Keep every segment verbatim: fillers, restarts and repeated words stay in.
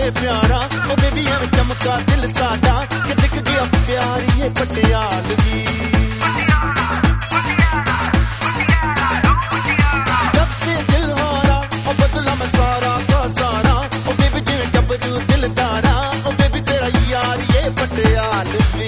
से प्यारा, ओ बेबी हमें चमका दिल साडा, कि दिख गया प्यार ये पटियालवी। जब से दिल हारा ओ बदला मैं सारा का सारा, ओ बेबी जिवें डबरू दिल तारा, ओ बेबी तेरा यार ये पटियालवी।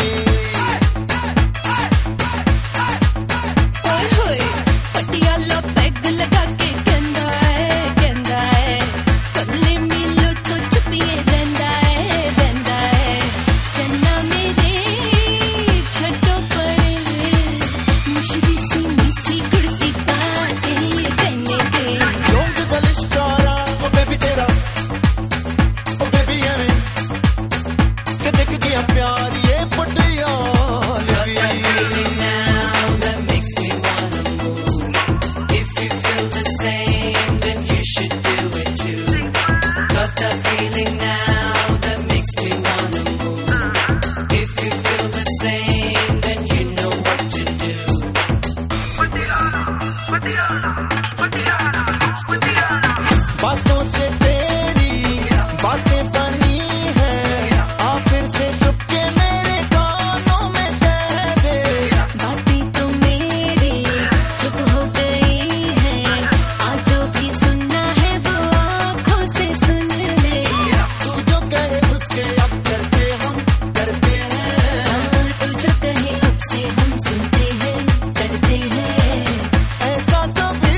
बातों से तेरी बातें बनी है, आखिर से चुपके मेरे कानों में कह दे। बातें तो मेरी चुप हो गई है, आज जो भी सुनना है वो आँखों से सुन ले। तू जो कहे उसके अब करते हम करते हैं, तू जो कहे अब से हम सुनते हैं करते हैं। ऐसा कभी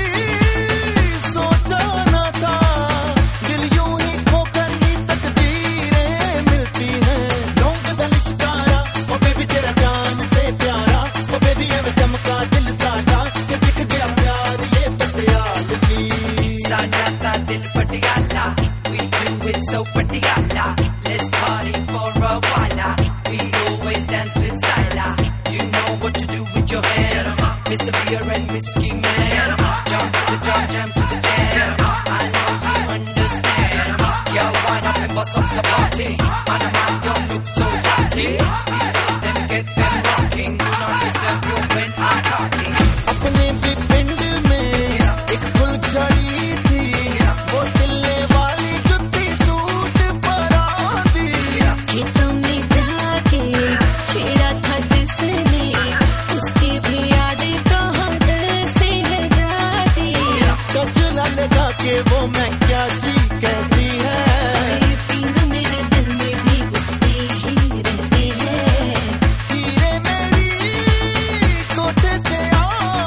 सोचा न था, दिल यूं ही खोकर ही तकदीरें मिलती हैं। लौंग दा लिशकारा ओ बेबी तेरा जान से प्यारा, ओ बेबी हमें चमका दिल साडा, कि दिख गया प्यार ये पटियालवी। साडा ता दिल Patiala, we do it so Patiala, let's party for a while, we always dance with style, you know what to do with your hands, Mister Beer and Whiskey Man, jump to the jam, jam to the jam, I know you understand, yo wind up and bust up the party, man a man your look so hotty, speakers them get them rocking, do not disturb you when I'm talking. अपने भी पिंड में एक फुलझड़ी थी, वो तिल्ले वाली जुत्ती सूट पर आंधी। खेतों में जाके छेड़ा था जिसने, उसकी भी यादें तो हद से है जाती। गजला लगा के वो मैं क्या जी कहती है, ये पींग मेरे दिल में भी उठती ही रहती है। हीरे मेरी कोठे ते आ,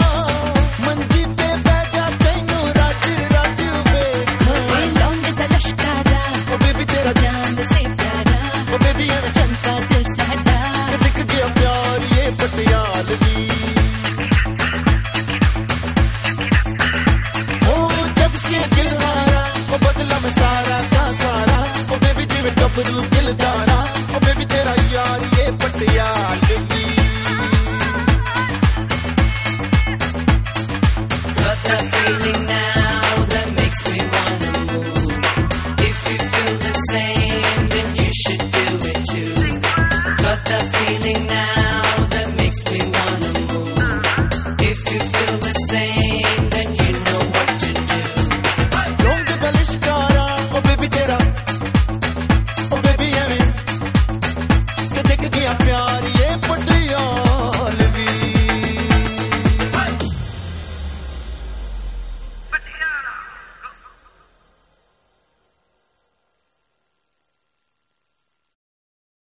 मंजी पे बैठा तैनू रज रज वेखां। ओए लौंग दा लश्कारा, ओ बेबी तेरा जान से प्यारा, ओ बेबी हमें चमका दिल साडा, कि दिख गया प्यार ये पटियालवी। ओ जब से दिल हारा ओ बदला मैं सारा का सारा, ओ बेबी जिवें डबरू दिल तारा, ओ बेबी तेरा यार ये Patialvi. Got that feeling now that makes me wanna move. If you feel the same, then you should do it too. Got that feeling now that makes me wanna move. If you feel